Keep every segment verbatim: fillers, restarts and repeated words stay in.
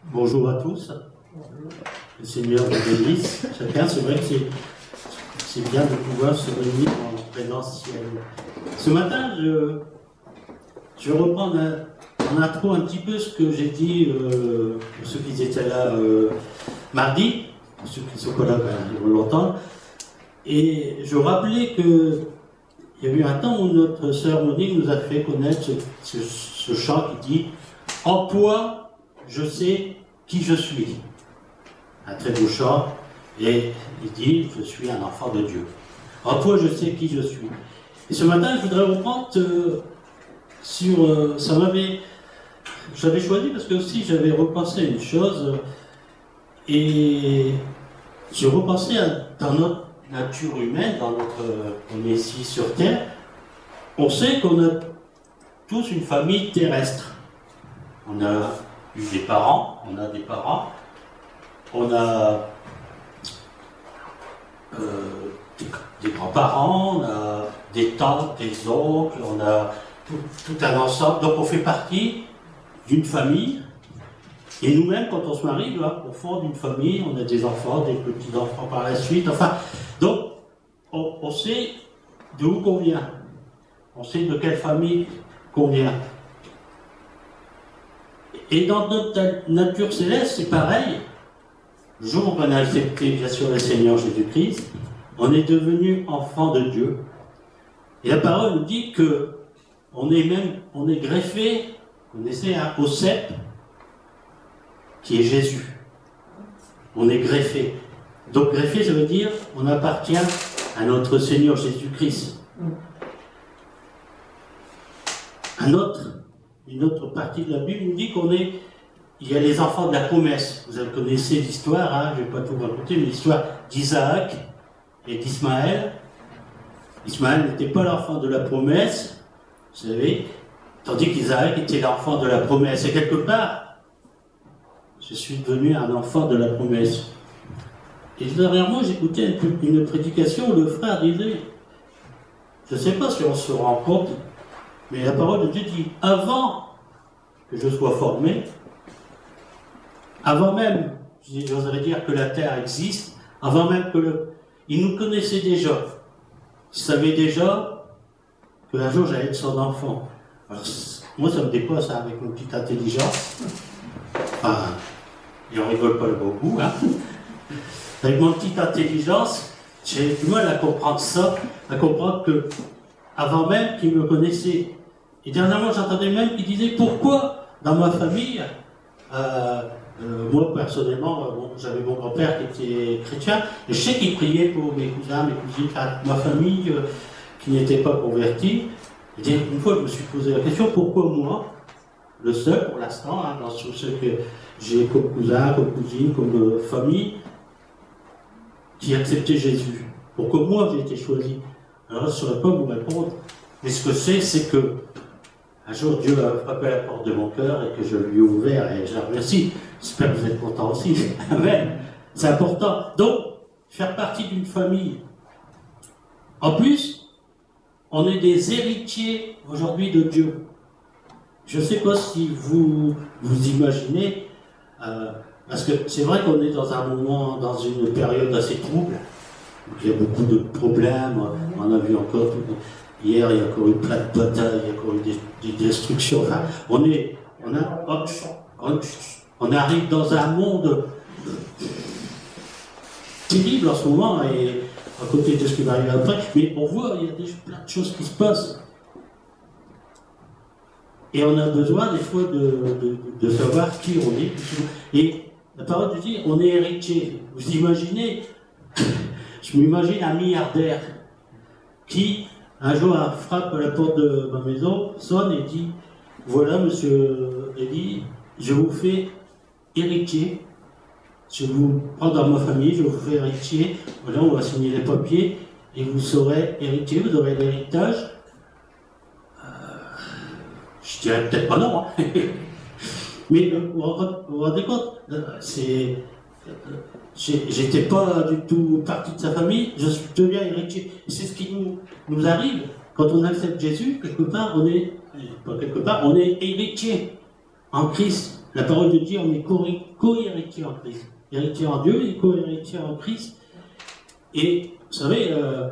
Bonjour à tous. Le Seigneur vous bénisse. Chacun, c'est vrai que c'est, c'est bien de pouvoir se réunir en présentiel. Ce matin, je, je vais reprendre en intro un petit peu ce que j'ai dit euh, pour ceux qui étaient là euh, mardi, pour ceux qui ne sont pas là, ben, ils vont l'entendre. Et je rappelais que il y a eu un temps où notre sœur Monique nous a fait connaître ce, ce, ce chant qui dit « En toi, je sais qui je suis ». Un très beau chant, et il dit « Je suis un enfant de Dieu ». En toi, je sais qui je suis. Et ce matin, je voudrais reprendre euh, sur... Euh, ça m'avait... J'avais choisi parce que aussi j'avais repensé à une chose, euh, et j'ai repensé à, dans notre nature humaine, dans notre... Euh, on est ici sur Terre, on sait qu'on a tous une famille terrestre. On a eu des parents, on a des parents, on a euh, des, des grands-parents, on a des tantes, des oncles, on a tout, tout un ensemble. Donc on fait partie d'une famille. Et nous-mêmes, quand on se marie, là, on fonde une famille, on a des enfants, des petits-enfants par la suite. Enfin, donc on, on sait d'où qu'on vient. On sait de quelle famille qu'on vient. Et dans notre nature céleste, c'est pareil. Le jour où on a accepté, bien sûr, le Seigneur Jésus-Christ, on est devenu enfant de Dieu. Et la parole nous dit que on est même, on est greffé, on essaie hein, au cep, qui est Jésus. On est greffé. Donc greffé, ça veut dire on appartient à notre Seigneur Jésus-Christ. Un autre, une autre partie de la Bible nous dit qu'on est, il y a les enfants de la promesse. Vous connaissez l'histoire, hein, je ne vais pas tout raconter, mais l'histoire d'Isaac et d'Ismaël. Ismaël n'était pas l'enfant de la promesse, vous savez, tandis qu'Isaac était l'enfant de la promesse. Et quelque part, je suis devenu un enfant de la promesse. Et dernièrement, j'écoutais une, une prédication où le frère disait, je ne sais pas si on se rend compte, mais la parole de Dieu dit, avant que je sois formé, avant même, j'oserais dire que la terre existe, avant même que le... Il nous connaissait déjà. Il savait déjà qu'un jour j'allais être son enfant. Alors, moi, ça me dépasse hein, avec une petite intelligence. Enfin, et on rigole pas beaucoup, hein. Avec mon petite intelligence, j'ai du mal à comprendre ça, à comprendre que avant même qu'il me connaissait. Et dernièrement, j'entendais même qu'il disait pourquoi dans ma famille, euh, euh, moi personnellement, bon, j'avais mon grand-père qui était chrétien, et je sais qu'il priait pour mes cousins, mes cousines, ma famille euh, qui n'était pas convertie. Et une fois, je me suis posé la question pourquoi moi, le seul pour l'instant, hein, dans tous ceux que j'ai comme cousins, comme cousines, comme euh, famille, qui acceptait Jésus. Pourquoi moi j'ai été choisi? Alors je ne saurais pas vous répondre, mais ce que c'est, c'est que un jour Dieu a frappé à la porte de mon cœur et que je lui ai ouvert et je le remercie. J'espère que vous êtes contents aussi. Amen. C'est important. Donc, faire partie d'une famille. En plus, on est des héritiers aujourd'hui de Dieu. Je ne sais pas si vous vous imaginez, euh, parce que c'est vrai qu'on est dans un moment, dans une période assez trouble. Il y a beaucoup de problèmes, on a vu encore, hier il y a encore eu plein de batailles, il y a encore eu des, des destructions. Enfin, on, est, on, a, on, on arrive dans un monde terrible en ce moment, et à côté de ce qui va arriver après, mais on voit, il y a des, plein de choses qui se passent. Et on a besoin des fois de, de, de savoir qui on est. Et la parole dit, on est héritier. Vous imaginez, je m'imagine un milliardaire qui, un jour, frappe à la porte de ma maison, sonne et dit, voilà, monsieur Elie, je vous fais héritier. Je vous prends dans ma famille, je vous fais héritier. Voilà, on va signer les papiers et vous serez héritier, vous aurez l'héritage. Je dirais peut-être pas non, hein. Mais vous vous rendez compte, c'est, j'étais pas du tout partie de sa famille, je deviens héritier. C'est ce qui nous, nous arrive quand on accepte Jésus, quelque part on est, pas quelque part, on est héritier. en Christ, la parole de Dieu, on est co-héritier en Christ. Héritier en Dieu et co-héritier en Christ. Et vous savez, euh,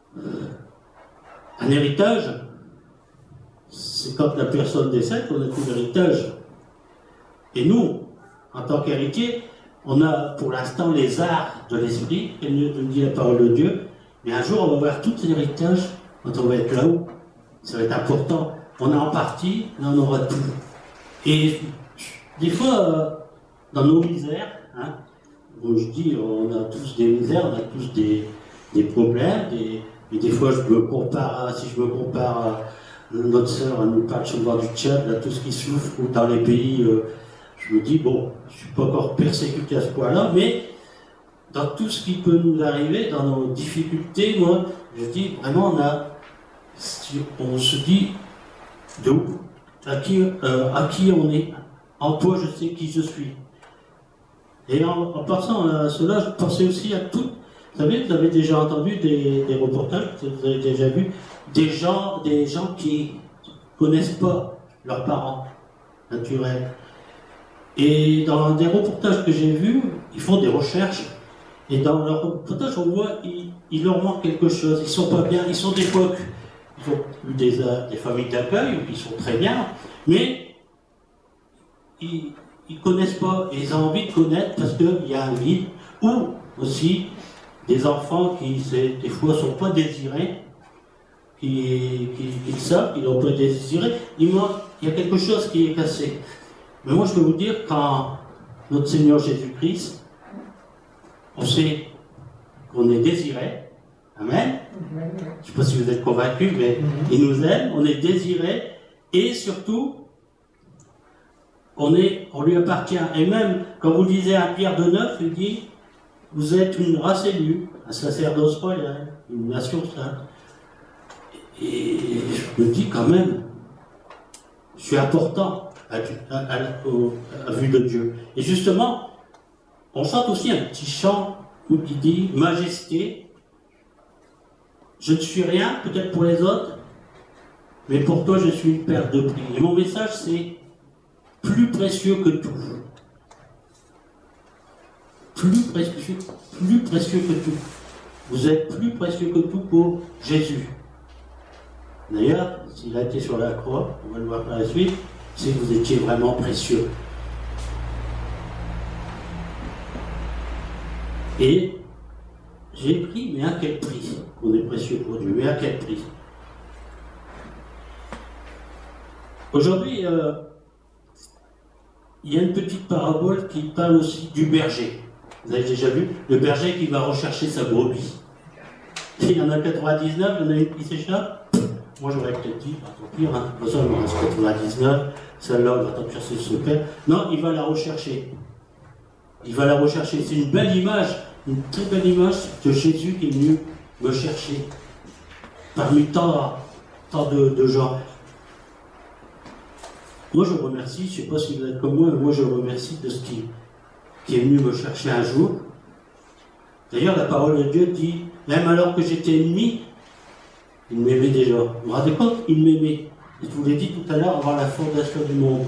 un héritage, c'est quand la personne décède qu'on a tout l'héritage. Et nous, en tant qu'héritiers, on a pour l'instant les arts de l'esprit, comme nous dit la parole de Dieu, mais un jour on va avoir tout l'héritage quand on va être là-haut. Ça va être important. On a en partie, là on aura tout. Et des fois, euh, dans nos misères, hein, bon, je dis, on a tous des misères, on a tous des, des problèmes, des, et des fois je me compare, à, si je me compare à notre sœur, elle nous parle souvent du Tchad, là, tout ce qui souffre, ou dans les pays, euh, je me dis, bon, je ne suis pas encore persécuté à ce point-là, mais dans tout ce qui peut nous arriver, dans nos difficultés, moi, je dis, vraiment, on a, on se dit, de où, à qui, euh, à qui on est, en toi je sais qui je suis. Et en, en passant à cela, je pensais aussi à tout. Vous savez, vous avez déjà entendu des, des reportages, vous avez déjà vu, des gens, des gens qui ne connaissent pas leurs parents naturels. Et dans des reportages que j'ai vus, ils font des recherches, et dans leurs reportages, on voit qu'il il leur manque quelque chose, ils ne sont pas bien, ils sont des fois, ils ont eu des, des familles d'accueil, ils sont très bien, mais ils ne connaissent pas, et ils ont envie de connaître parce qu'il y a un vide, ou aussi des enfants qui, des fois, ne sont pas désirés, qui, qui, qui savent qu'ils n'ont pas désiré, il y a quelque chose qui est cassé. Mais moi, je peux vous dire, quand notre Seigneur Jésus-Christ, on sait qu'on est désiré, amen. Je ne sais pas si vous êtes convaincus, mais il nous aime, on est désiré, et surtout, on, est, on lui appartient. Et même, quand vous lisez à Pierre de neuf, il dit, vous êtes une race élue, un sacerdoce royal, une nation sainte. Et je me dis quand même, je suis important à, à, à, à, à vue de Dieu. Et justement, on chante aussi un petit chant où il dit, Majesté, je ne suis rien, peut-être pour les autres, mais pour toi je suis une perte de prix. Et mon message c'est, plus précieux que tout. Plus précieux, plus précieux que tout. Vous êtes plus précieux que tout pour Jésus. D'ailleurs, s'il a été sur la croix, on va le voir par la suite, c'est que vous étiez vraiment précieux. Et j'ai pris, mais à quel prix? On est précieux pour Dieu, mais à quel prix? Aujourd'hui, euh, il y a une petite parabole qui parle aussi du berger. Vous avez déjà vu? Le berger qui va rechercher sa brebis. Il y en a quatre-vingt-dix-neuf, il y en a une qui s'échappe. Moi j'aurais peut-être dit, bah, tant pis, hein, de toute façon il me reste quatre-vingt-dix-neuf, celle-là on va tant chercher ce père. Non, il va la rechercher. Il va la rechercher. C'est une belle image, une très belle image de Jésus qui est venu me chercher. Parmi tant, tant de, de gens. Moi je le remercie, je ne sais pas si vous êtes comme moi, mais moi je le remercie de ce qui, qui est venu me chercher un jour. D'ailleurs la parole de Dieu dit, même alors que j'étais ennemi, il m'aimait déjà. Vous vous rendez compte? Il m'aimait. Je vous l'ai dit tout à l'heure, avant la fondation du monde.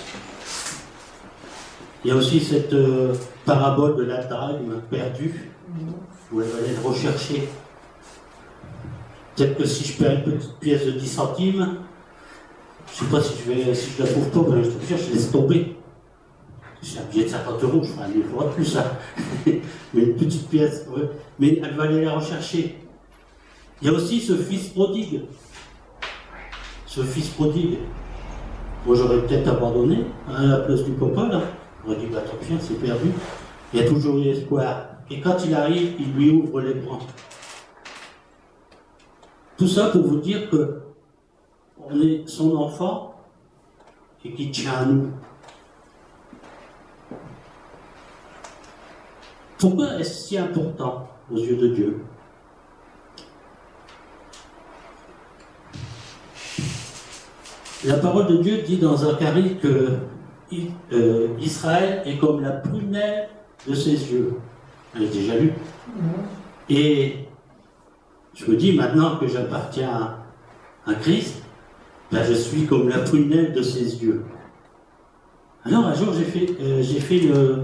Il y a aussi cette euh, parabole de la drachme perdue, où elle va être recherchée. Peut-être que si je perds une petite pièce de dix centimes, je ne sais pas si je vais, si je la trouve pas, mais je te jure, je laisse tomber. C'est un billet de cinquante euros, je ferai un effort de plus, ça. Mais une petite pièce, ouais. Mais elle va aller la rechercher. Il y a aussi ce fils prodigue. Ce fils prodigue. Moi, j'aurais peut-être abandonné à la place du papa, là. J'aurais dit, bah tant pis, c'est perdu. Il y a toujours eu espoir. Et quand il arrive, il lui ouvre les bras. Tout ça pour vous dire que on est son enfant et qu'il tient à nous. Pourquoi est-ce si important aux yeux de Dieu? La parole de Dieu dit dans Zacharie que euh, Israël est comme la prunelle de ses yeux. Vous avez déjà lu? Et je me dis maintenant que j'appartiens à, à Christ, ben je suis comme la prunelle de ses yeux. Alors un jour j'ai fait, euh, j'ai fait une,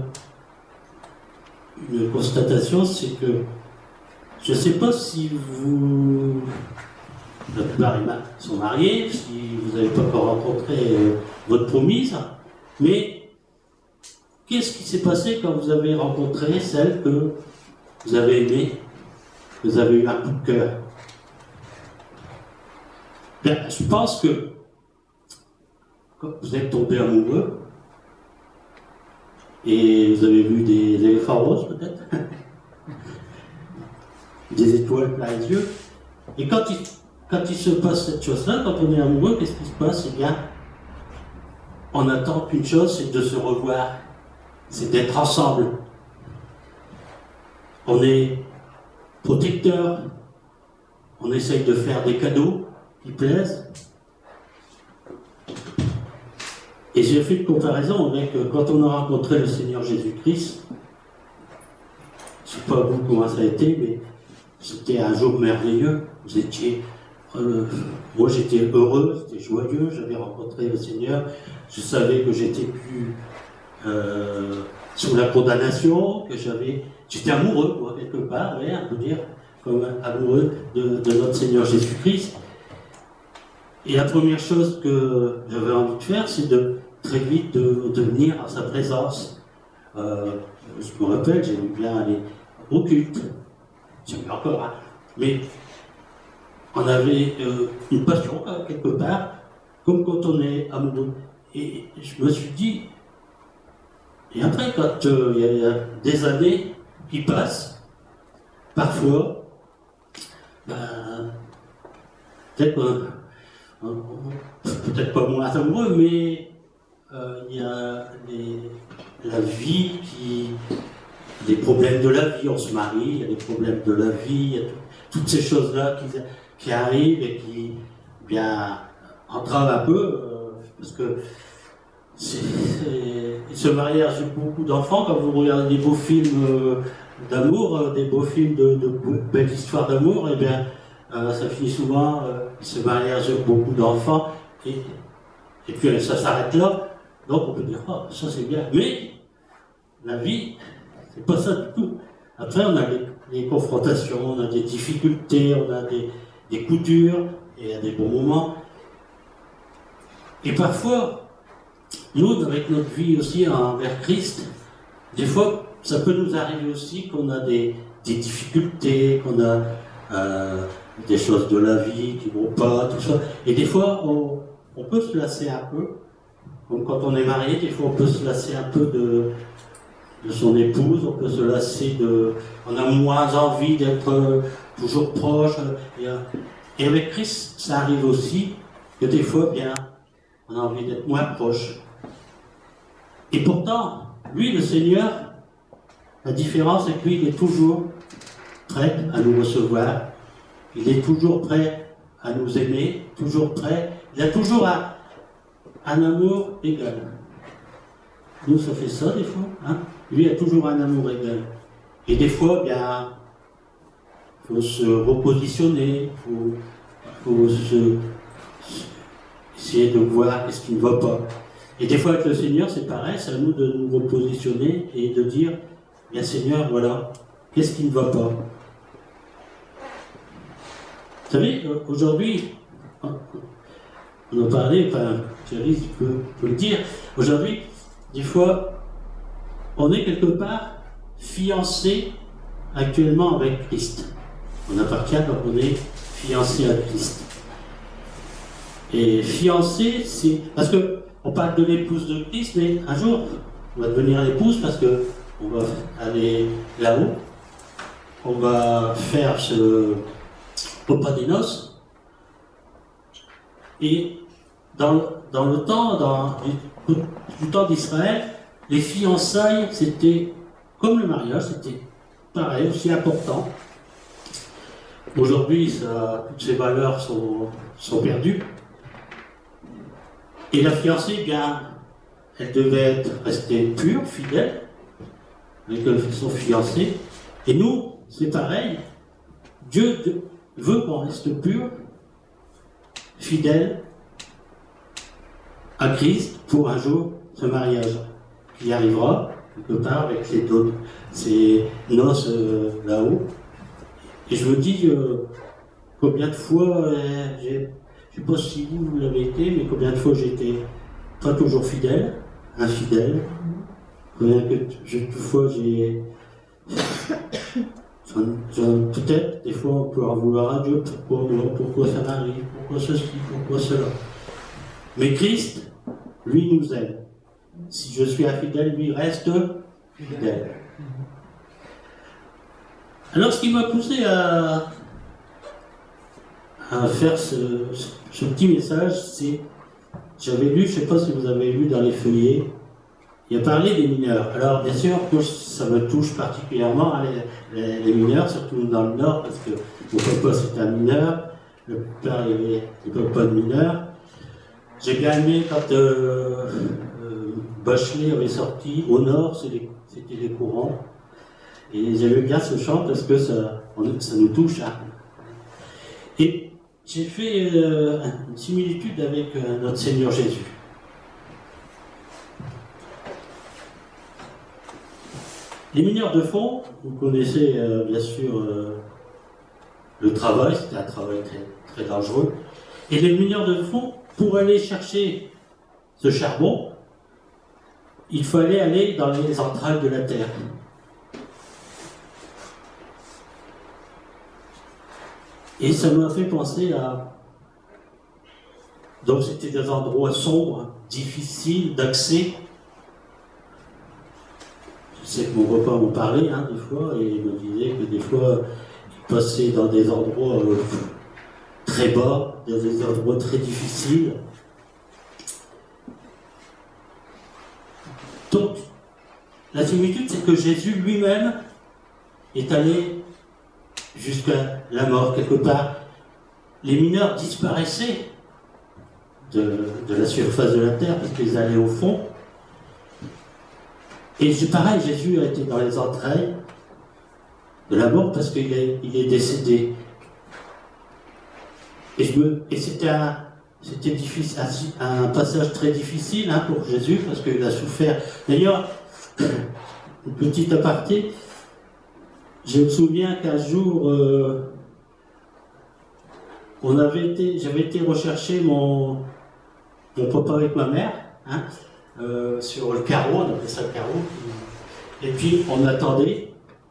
une constatation, c'est que je ne sais pas si vous, la plupart sont mariés, si vous n'avez pas encore rencontré euh, votre promise, mais qu'est-ce qui s'est passé quand vous avez rencontré celle que vous avez aimée, que vous avez eu un coup de cœur? Bien, je pense que quand vous êtes tombé amoureux, et vous avez vu des éléphants roses peut-être, des étoiles plein les yeux, et quand il, quand il se passe cette chose-là, quand on est amoureux, qu'est-ce qui se passe? Eh bien, on attend qu'une chose, c'est de se revoir, c'est d'être ensemble. On est protecteur, on essaye de faire des cadeaux qui plaisent. Et j'ai fait une comparaison avec euh, quand on a rencontré le Seigneur Jésus-Christ. Je ne sais pas vous comment ça a été, mais c'était un jour merveilleux. Vous étiez, euh, moi j'étais heureux, j'étais joyeux, j'avais rencontré le Seigneur. Je savais que j'étais plus euh, sous la condamnation, que j'avais, j'étais amoureux, quoi, quelque part, ouais, on peut dire, comme amoureux de, de notre Seigneur Jésus-Christ. Et la première chose que j'avais envie de faire, c'est de très vite de, de venir à sa présence. Euh, je me rappelle, j'aimais bien aller au culte, j'aimais encore, hein. Mais on avait euh, une passion quelque part, comme quand on est amoureux. Et je me suis dit, et après quand euh, il y a des années qui passent, parfois, ben, peut-être qu'on peut-être pas moins amoureux, mais euh, il y a les, la vie qui... des problèmes de la vie, on se marie, il y a des problèmes de la vie, il y a tout, toutes ces choses-là qui, qui arrivent et qui bien entravent un peu, euh, parce que c'est, c'est, ce mariage de beaucoup d'enfants, quand vous regardez des beaux films euh, d'amour, euh, des beaux films de, de belles histoires d'amour, et bien euh, ça finit souvent, euh, ce mariage de beaucoup d'enfants, et, et puis ça s'arrête là. Donc on peut dire, oh, ça c'est bien. Mais la vie, c'est pas ça du tout. Après, on a des, des confrontations, on a des difficultés, on a des, des coups durs, et il y a des bons moments. Et parfois, nous, avec notre vie aussi envers Christ, des fois, ça peut nous arriver aussi qu'on a des, des difficultés, qu'on a euh, des choses de la vie qui ne vont pas, tout ça. Et des fois, on, on peut se lasser un peu. Comme quand on est marié, des fois, on peut se lasser un peu de... de son épouse, on peut se lasser de... On a moins envie d'être euh, toujours proche. Et, euh, et avec Christ, ça arrive aussi que des fois, bien, on a envie d'être moins proche. Et pourtant, lui, le Seigneur, la différence, c'est que lui, il est toujours prêt à nous recevoir. Il est toujours prêt à nous aimer, toujours prêt. Il a toujours un, un amour égal. Nous, ça fait ça, des fois, hein? Lui a toujours un amour égal. Et des fois, bien, il faut se repositionner, il faut, faut se, essayer de voir ce qui ne va pas. Et des fois, avec le Seigneur, c'est pareil, c'est à nous de nous repositionner et de dire, bien Seigneur, voilà, qu'est-ce qui ne va pas? Vous savez, aujourd'hui, on en parlait, enfin, Thierry peut, peut le dire, aujourd'hui, des fois, on est quelque part fiancé actuellement avec Christ. On appartient quand on est fiancé à Christ. Et fiancé, c'est... Parce qu'on parle de l'épouse de Christ, mais un jour, on va devenir l'épouse parce qu'on va aller là-haut. On va faire ce repas des noces. Et dans, dans le temps, dans du, du temps d'Israël, les fiançailles, c'était comme le mariage, c'était pareil, aussi important. Aujourd'hui, ça, toutes ces valeurs sont, sont perdues. Et la fiancée, bien, elle devait être restée pure, fidèle, avec son fiancé. Et nous, c'est pareil. Dieu veut qu'on reste pur, fidèle à Christ, pour un jour ce mariage qui arrivera, quelque part, avec ces, dos, ces noces euh, là-haut. Et je me dis, euh, combien de fois, euh, j'ai, je ne sais pas si vous, vous l'avez été, mais combien de fois j'ai été pas toujours fidèle, infidèle, combien de fois j'ai... Peut-être, des fois, on peut en vouloir à Dieu, pourquoi moi, pourquoi ça m'arrive, pourquoi ceci, pourquoi cela. Mais Christ, lui, nous aime. Si je suis infidèle, lui reste fidèle. Alors, ce qui m'a poussé à, à faire ce, ce petit message, c'est, j'avais lu, je ne sais pas si vous avez lu dans les feuillets, il a parlé des mineurs. Alors, bien sûr, ça me touche particulièrement, hein, les, les, les mineurs, surtout dans le Nord, parce que mon papa c'était un mineur, le père il n'avait pas de mineur. J'ai bien aimé quand euh, euh, Bachelet avait sorti Au Nord, c'était les, les courants. Et j'aimais bien ce chant parce que ça, on, ça nous touche. Hein. Et j'ai fait euh, une similitude avec euh, notre Seigneur Jésus. Les mineurs de fond, vous connaissez euh, bien sûr euh, le travail, c'était un travail très, très dangereux. Et les mineurs de fond, pour aller chercher ce charbon, il fallait aller dans les entrailles de la terre. Et ça m'a fait penser à... Donc c'était des endroits sombres, difficiles d'accès. Je sais que mon papa m'en parlait hein, des fois, et il me disait que des fois, il passait dans des endroits euh, très bas, dans des endroits très difficiles. Donc, la similitude, c'est que Jésus lui-même est allé jusqu'à la mort, quelque part. Les mineurs disparaissaient de, de la surface de la terre parce qu'ils allaient au fond. Et c'est pareil, Jésus a été dans les entrailles de la mort parce qu'il est, il est décédé. Et, je me, et c'était, un, c'était difficile, un, un passage très difficile hein, pour Jésus parce qu'il a souffert. D'ailleurs, une petite aparté, je me souviens qu'un jour, euh, on avait été, j'avais été rechercher mon, mon papa avec ma mère, hein, euh, sur le carreau, on appelait ça le carreau, et puis on attendait,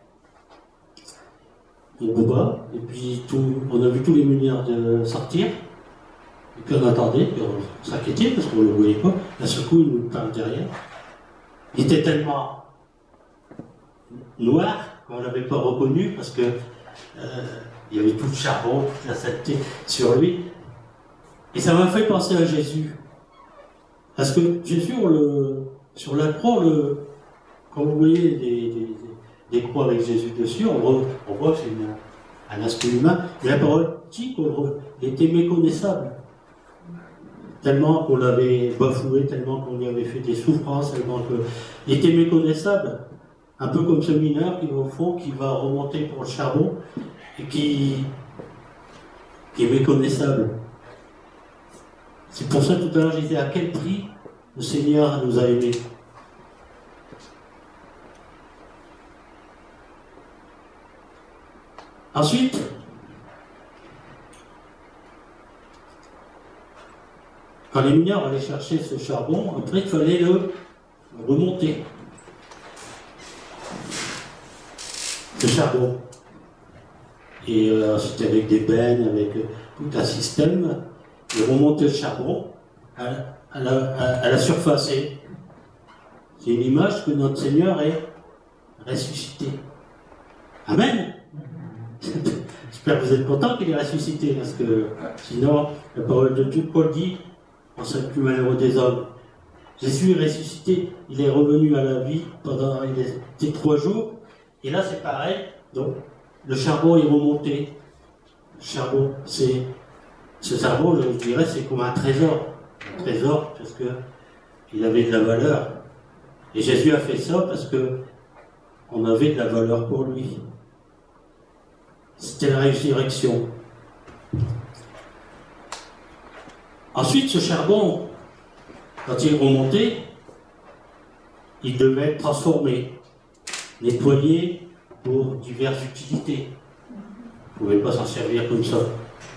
on combat, et puis tout, on a vu tous les mineurs de sortir, et puis on attendait, puis on s'inquiétait parce qu'on ne le voyait pas, d'un seul coup il nous parle derrière. Il était tellement noir qu'on ne l'avait pas reconnu parce que euh, il y avait tout le charbon, toute la saleté sur lui. Et ça m'a fait penser à Jésus. Parce que Jésus, on le, sur la croix, le, quand vous voyez des, des, des croix avec Jésus dessus, on voit, on voit que c'est une, un aspect humain. Mais la parole dit qu'il était méconnaissable. Tellement qu'on l'avait bafoué, tellement qu'on lui avait fait des souffrances, tellement qu'il était méconnaissable. Un peu comme ce mineur qui va au fond, qui va remonter pour le charbon et qui, qui est méconnaissable. C'est pour ça tout à l'heure je disais à quel prix le Seigneur nous a aimés. Ensuite, quand les mineurs allaient chercher ce charbon, après il fallait le remonter. Le charbon. Et euh, c'était avec des bennes, avec euh, tout un système. Et remonter le charbon à, à, la, à, à la surface. Et c'est une image que notre Seigneur est ressuscité. Amen. J'espère que vous êtes contents qu'il est ressuscité, parce que sinon, la parole de Dieu, Paul dit, on serait le plus malheureux des hommes. Jésus est ressuscité, il est revenu à la vie pendant il était trois jours. Et là, c'est pareil. Donc, le charbon est remonté. Le charbon, c'est... Ce charbon, je dirais, c'est comme un trésor. Un trésor, parce qu'il avait de la valeur. Et Jésus a fait ça parce que on avait de la valeur pour lui. C'était la résurrection. Ensuite, ce charbon, quand il est remonté, il devait être transformé, nettoyé pour diverses utilités. Vous ne pouvez pas s'en servir comme ça.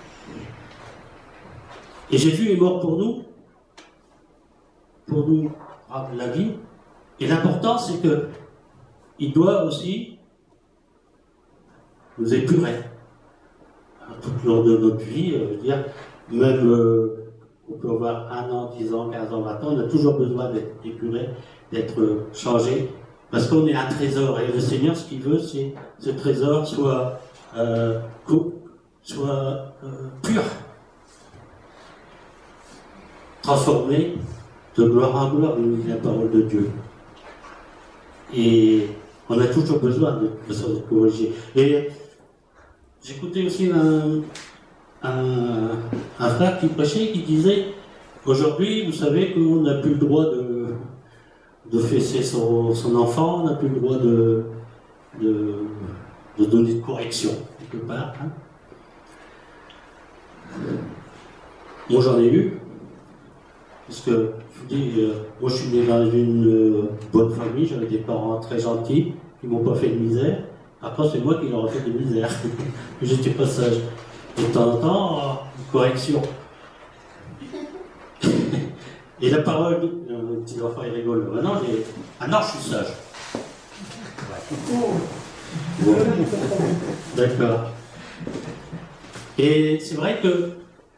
Et Jésus est mort pour nous, pour nous rendre la vie. Et l'important, c'est que il doit aussi nous épurer. Tout le long de notre vie, je veux dire, même euh, on peut avoir un an, dix ans, quinze ans, vingt ans, on a toujours besoin d'être épuré, d'être changé, parce qu'on est un trésor. Et le Seigneur, ce qu'il veut, c'est que ce trésor soit, euh, soit euh, pur, transformé de gloire en gloire, nous dit la parole de Dieu. Et on a toujours besoin de, de se corriger. Et j'écoutais aussi un, un, un frère qui prêchait, qui disait, aujourd'hui, vous savez qu'on n'a plus le droit de, de fesser son, son enfant, on n'a plus le droit de, de, de donner de correction, quelque part. Hein. Moi, j'en ai eu. Parce que, je vous dis, euh, moi je suis né dans une euh, bonne famille, j'avais des parents très gentils, qui ne m'ont pas fait de misère. Après, c'est moi qui leur ai fait de misère. J'étais pas sage. De temps en temps, euh, une correction. Et la parole, euh, le petit enfant il rigole. Maintenant, j'ai... Ah non, je suis sage. Bon. D'accord. Et c'est vrai que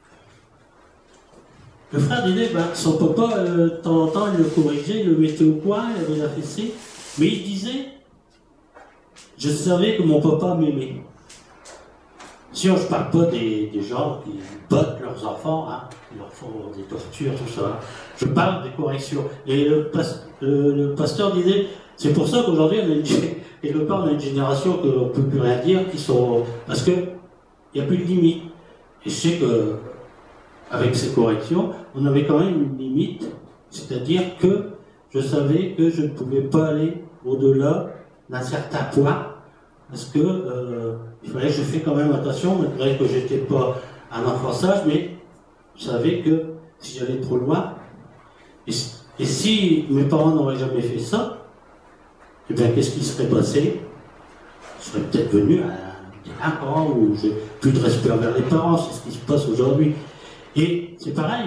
le frère disait, ben, son papa, euh, de temps en temps, il le corrigeait, il le mettait au coin, il avait la fessée. Mais il disait, je savais que mon papa m'aimait. Si je ne parle pas des, des gens qui battent leurs enfants, hein, qui leur font des tortures, tout ça. Je parle des corrections. Et le, pas, le, le pasteur disait, c'est pour ça qu'aujourd'hui, on a une, quelque part, on a une génération qu'on ne peut plus rien dire, qui sont, parce qu'il n'y a plus de limite. Et je sais que, avec ces corrections, on avait quand même une limite, c'est-à-dire que je savais que je ne pouvais pas aller au-delà d'un certain point, parce que euh, il fallait que je fasse quand même attention, malgré que je n'étais pas un enfant sage, mais je savais que si j'allais trop loin, et, et si mes parents n'auraient jamais fait ça, eh bien qu'est-ce qui serait passé? Je serais peut-être venu à un délinquant, où j'ai plus de respect envers les parents, c'est ce qui se passe aujourd'hui. Et c'est pareil.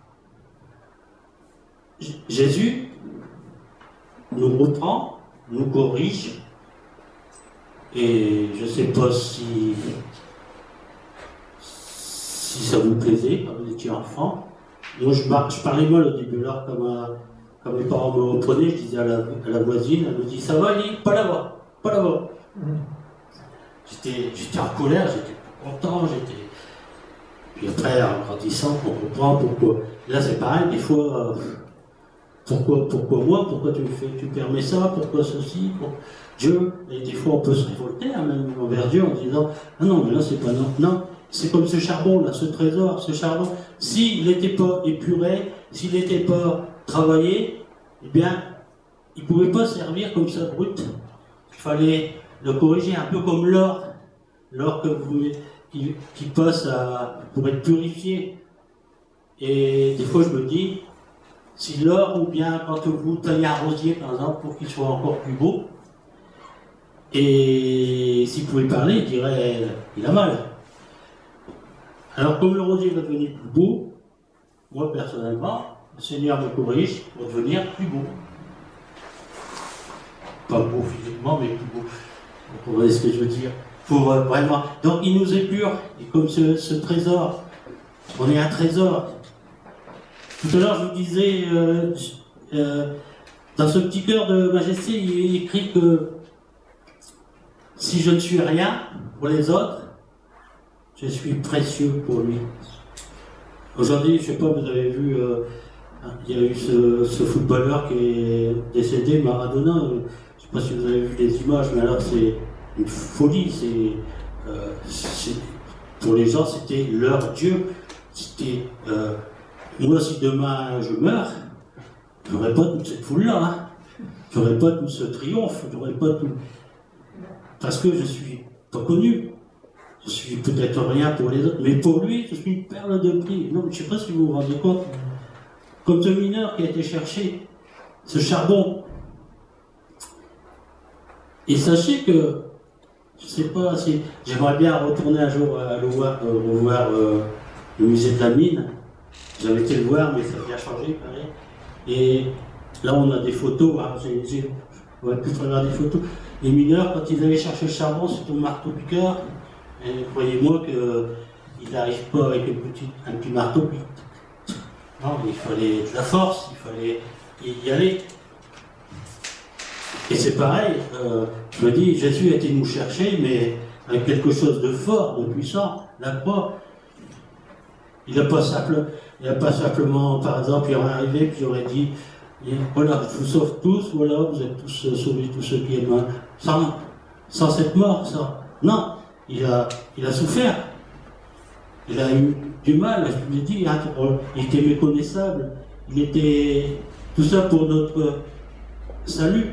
Jésus nous reprend, nous corrige, et je ne sais pas si, si ça vous plaisait quand vous étiez enfant. Moi, je, je parlais mal au début, là, comme, un, comme mes parents me reprenaient, je disais à la, à la voisine, elle me dit, ça va, Lily? Pas là-bas, pas là-bas. J'étais, j'étais en colère, j'étais pas content, j'étais... Puis après, en grandissant, on comprend pourquoi. Là, c'est pareil, des fois, euh, pourquoi, pourquoi moi, pourquoi tu me fais, tu permets ça, pourquoi ceci, pour Dieu. Et des fois, on peut se révolter, hein, même envers Dieu, en disant, ah non, mais là, c'est pas non. Non, c'est comme ce charbon, là, ce trésor, ce charbon. S'il n'était pas épuré, s'il n'était pas travaillé, eh bien, il ne pouvait pas servir comme ça brut. Il fallait le corriger un peu comme l'or. L'or que vous... Qui, qui passe à, pour être purifié. Et des fois, je me dis, si l'or, ou bien quand vous taillez un rosier, par exemple, pour qu'il soit encore plus beau, et s'il pouvait parler, il dirait, il a mal. Alors, comme le rosier va devenir plus beau, moi, personnellement, le Seigneur me corrige pour devenir plus beau. Pas beau physiquement, mais plus beau. Vous comprenez ce que je veux dire? Pour euh, vraiment. Donc il nous épure, et comme ce, ce trésor, on est un trésor. Tout à l'heure je vous disais, euh, euh, dans ce petit cœur de majesté, il est écrit que si je ne suis rien pour les autres, je suis précieux pour lui. Aujourd'hui, je ne sais pas, vous avez vu, euh, il y a eu ce, ce footballeur qui est décédé, Maradona. Je ne sais pas si vous avez vu les images, mais alors c'est une folie, c'est, euh, c'est, pour les gens c'était leur Dieu. C'était, euh, moi si demain je meurs, j'aurais pas toute cette foule-là, hein. J'aurais pas tout ce triomphe, j'aurais pas tout, parce que je suis pas connu, je suis peut-être rien pour les autres, mais pour lui je suis une perle de prix. Non, je sais pas si vous vous rendez compte, comme ce mineur qui a été cherché, ce charbon, Et sachez que, je ne sais pas si j'aimerais bien retourner un jour à le voir, euh, revoir euh, le musée de la mine. J'avais été le voir, mais ça a bien changé, pareil. Et là, on a des photos, hein, j'ai, j'ai, on va plus regarder des photos. Les mineurs, quand ils allaient chercher le charbon, c'était au marteau-piqueur. Et croyez-moi qu'ils n'arrivent pas avec un petit, un petit marteau. Puis... Non, il fallait de la force, il fallait y aller. Et c'est pareil, euh, je me dis, Jésus a été nous chercher, mais avec quelque chose de fort, de puissant. La croix, il n'a pas, simple, il a pas simplement, par exemple, il aurait arrivé, puis il aurait dit, voilà, je vous sauve tous, voilà, vous êtes tous euh, sauvés, tous ceux qui aiment, sans, sans cette mort, ça. Non, il a, il a souffert. Il a eu du mal, je vous l'ai dit, hein, il était méconnaissable, il était tout ça pour notre salut.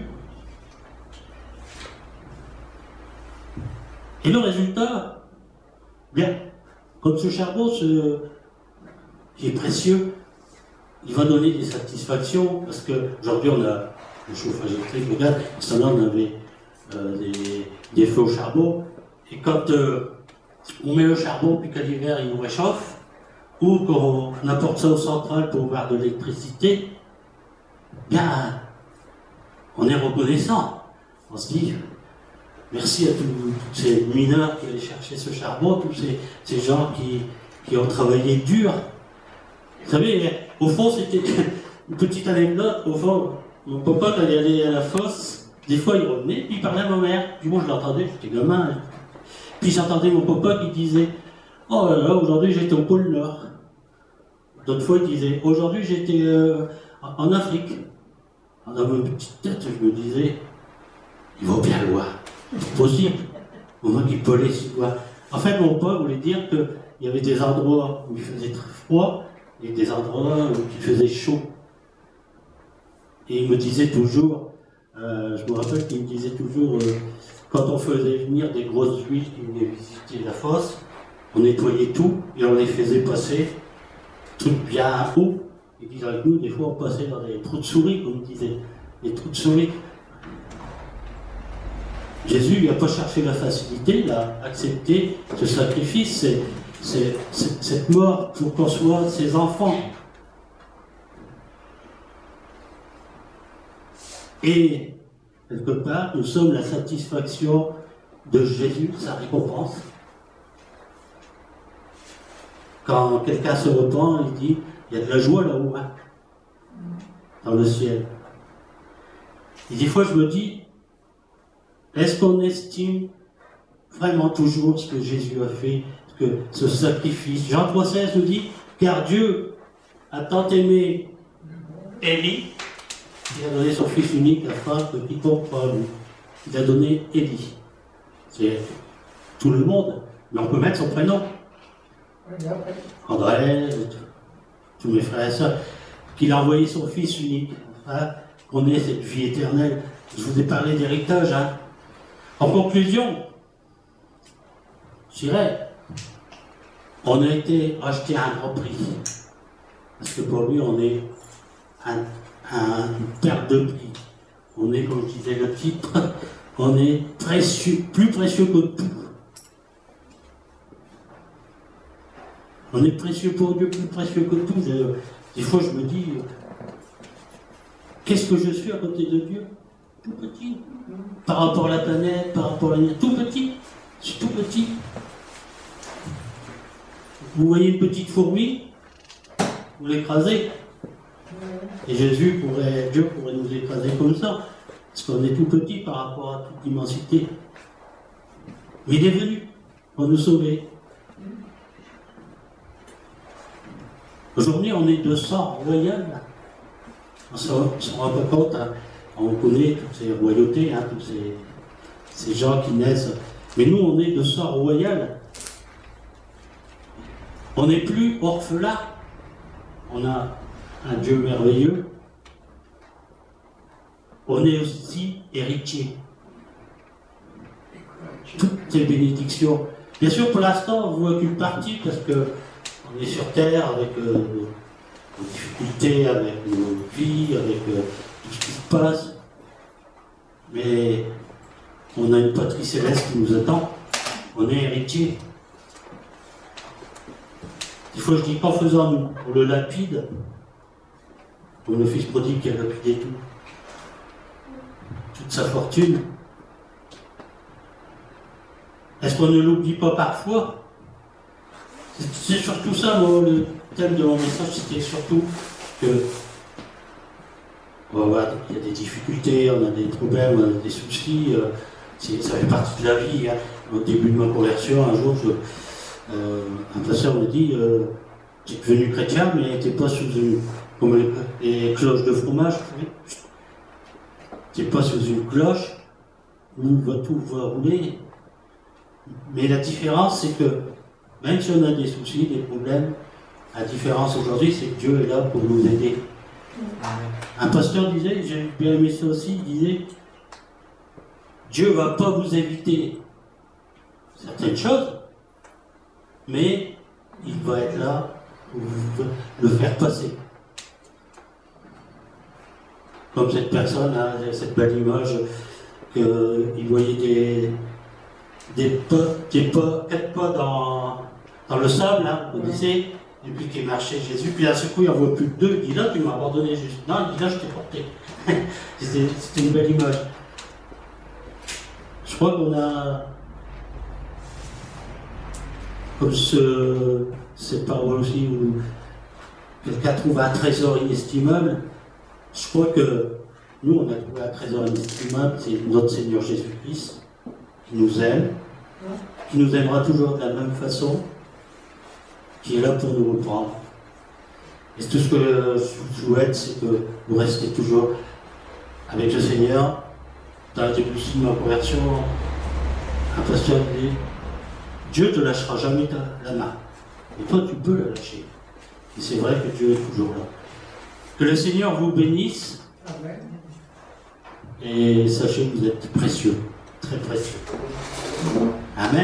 Et le résultat, bien, comme ce charbon ce, qui est précieux, il va donner des satisfactions, parce qu'aujourd'hui on a le chauffage électrique, regarde, ça là on avait euh, des, des feux au charbon, et quand euh, on met le charbon, puis qu'à l'hiver il nous réchauffe, ou qu'on apporte ça aux centrales pour avoir de l'électricité, bien, on est reconnaissant. On se dit, merci à tous ces mineurs qui allaient chercher ce charbon, tous ces, ces gens qui, qui ont travaillé dur. Vous savez, au fond, c'était une petite anecdote. Au fond, mon papa, quand il allait à la fosse, des fois il revenait, puis il parlait à ma mère. Du moins, je l'entendais, j'étais gamin. Puis j'entendais mon papa qui disait, oh là là, aujourd'hui j'étais au pôle Nord. D'autres fois, il disait, aujourd'hui j'étais euh, en Afrique. Dans ma petite tête, je me disais, il va bien loin. C'est possible. Au moins qu'il peut aller si loin. En fait, mon papa voulait dire qu'il y avait des endroits où il faisait très froid et des endroits où il faisait chaud. Et il me disait toujours, euh, je me rappelle qu'il me disait toujours, euh, quand on faisait venir des grosses huiles qui venaient visiter la fosse, on nettoyait tout et on les faisait passer, trucs bien haut. Il disait avec nous, des fois on passait dans des trous de souris, comme il disait, des trous de souris. Jésus, il n'a pas cherché la facilité, il a accepté ce sacrifice, c'est, c'est, c'est, cette mort pour qu'on soit ses enfants. Et, quelque part, nous sommes la satisfaction de Jésus, sa récompense. Quand quelqu'un se repent, il dit, il y a de la joie là-haut, hein, dans le ciel. Et des fois, je me dis, est-ce qu'on estime vraiment toujours ce que Jésus a fait, ce, que, ce sacrifice? Jean trois seize nous dit, car Dieu a tant aimé Élie, il a donné son fils unique afin que quiconque croit en lui. Il a donné Élie. C'est tout le monde, mais on peut mettre son prénom. André, tous mes frères et sœurs, qu'il a envoyé son fils unique, afin qu'on ait cette vie éternelle. Je vous ai parlé d'héritage, hein. En conclusion, je dirais, on a été acheté à un grand prix. Parce que pour lui, on est un, un, une perte de prix. On est, comme je disais le titre, on est précieux, plus précieux que tout. On est précieux pour Dieu, plus précieux que tout. Des fois, je me dis, qu'est-ce que je suis à côté de Dieu? Tout petit. Par rapport à la planète, par rapport à la... Tout petit. Je suis tout petit. Vous voyez une petite fourmi, vous l'écrasez. Et Jésus pourrait, Dieu pourrait nous écraser comme ça. Parce qu'on est tout petit par rapport à toute l'immensité. Mais il est venu pour nous sauver. Aujourd'hui, on est de sang royal. On ne se rend pas compte, hein. On connaît toutes ces royautés, hein, tous ces, ces gens qui naissent. Mais nous, on est de sang royal. On n'est plus orphelin. On a un Dieu merveilleux. On est aussi héritier. Toutes ces bénédictions. Bien sûr, pour l'instant, on ne voit qu'une partie parce que on est sur Terre avec euh, nos difficultés, avec nos vies, avec euh, tout ce qui se passe. Mais On a une patrie céleste qui nous attend. On est héritier. Des fois, je dis qu'en faisant nous, on le lapide, comme le fils prodigue qui a lapidé tout, toute sa fortune. Est-ce qu'on ne l'oublie pas parfois? C'est surtout ça, moi, le thème de mon message, c'était surtout que bon, voilà, il y a des difficultés, on a des problèmes, on a des soucis, euh, ça fait partie de la vie. Hein. Au début de ma conversion, un jour, je, euh, un pasteur me dit euh, tu es devenu chrétien, mais tu n'es pas sous une. Comme les, les cloches de fromage, tu n'es pas sous une cloche où va tout va rouler. Mais la différence, c'est que même si on a des soucis, des problèmes, la différence aujourd'hui, c'est que Dieu est là pour nous aider. Un pasteur disait, j'ai bien aimé ça aussi, il disait Dieu ne va pas vous éviter certaines choses, mais il va être là pour vous le faire passer. Comme cette personne, hein, cette belle image, qu'il voyait des, des pas, des pas, quatre pas dans, dans le sable, hein, on disait, depuis qu'il marchait Jésus, puis à ce coup il n'en voit plus que deux, il dit là tu m'as abandonné Jésus. Non, il dit là je t'ai porté. C'était, c'était une belle image. Je crois qu'on a, comme ce, cette parole aussi, où quelqu'un trouve un trésor inestimable, je crois que nous on a trouvé un trésor inestimable, c'est notre Seigneur Jésus-Christ, qui nous aime, qui nous aimera toujours de la même façon, qui est là pour nous reprendre. Et tout ce que je vous souhaite, c'est que vous restez toujours avec le Seigneur. Dans la début de ma conversion, un pasteur dit Dieu ne te lâchera jamais ta, la main. Et toi, tu peux la lâcher. Et c'est vrai que Dieu est toujours là. Que le Seigneur vous bénisse. Amen. Et sachez que vous êtes précieux, très précieux. Amen.